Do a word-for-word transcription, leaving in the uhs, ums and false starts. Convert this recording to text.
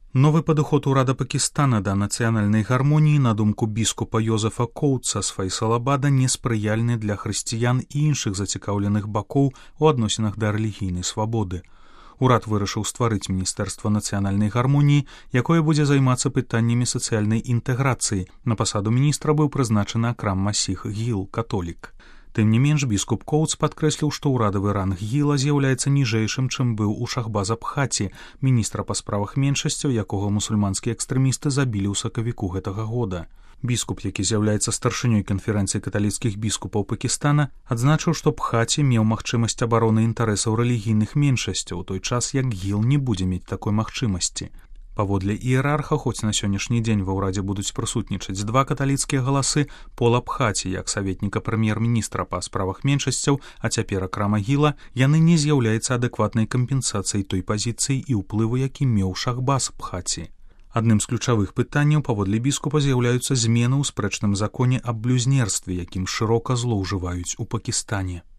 Новы падыход урада Пакістана да нацыянальнай гармоніі, на думку біскупа Йозефа Коутса з Файсалабада, неспрыяльны для хрысціян і іншых зацікаўленых бакоў у адносінах да рэлігійнай свабоды. Урад вырашыў стварыць міністэрства нацыянальнай гармоніі, якое будзе займацца пытаннямі сацыяльнай інтэграцыі. На пасаду міністра быў прызначаны Акрам Масіх Гіл, католік. Тым не менш, біскуп Коутс падкрэсліў, што ўрадавы ранг Гіла з'яўляецца ніжэйшым, чым быў у Шахбаза Бхаці, міністра па справах меншасцяў, якога мусульманскія экстрэмісты забілі ў сакавіку гэтага года. Біскуп, які з'яўляецца старшынёй канферэнцыі каталіцкіх біскупаў Пакістана, адзначыў, што Бхаці меў магчымасць абароны інтарэсаў рэлігійных меншасцяў, у той час як Гіл не будзе мець такой магчымасці. Паводле іерарха, хоць на сённяшні дзень ва ўрадзе будуць прысутнічаць два каталіцкія галасы, Пола Бхаці, як саветніка прэм'ер-міністра па справах меншасцяў, а цяпер Акрама Гіла, яны не з'яўляюцца адэкватнай кампенсацыяй той пазіцыі і ўплыву, які меў Шахбаз Бхаці. Адным з ключавых пытанняў паводле біскупа з'яўляюцца змены ў спрэчным законе аб блюзнерстве, якім шырока злоўжываюць у Пакістане.